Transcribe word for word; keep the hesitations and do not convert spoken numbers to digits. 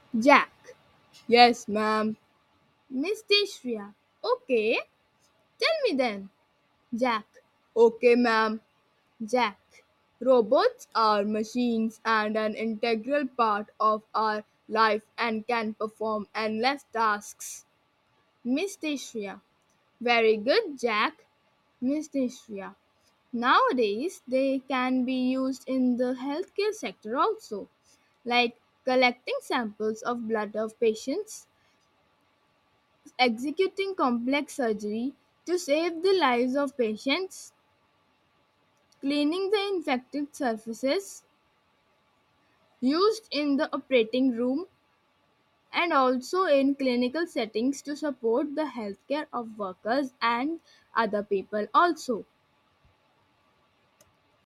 Jack. Yes, ma'am. Miss Deshria. Okay, tell me then. Jack. Okay, ma'am. Jack. Robots are machines and an integral part of our life and can perform endless tasks. Miss Deshria. Very good, Jack. Miss Deshria. Nowadays, they can be used in the healthcare sector also, like collecting samples of blood of patients, executing complex surgery to save the lives of patients, cleaning the infected surfaces used in the operating room, and also in clinical settings to support the healthcare of workers and other people also.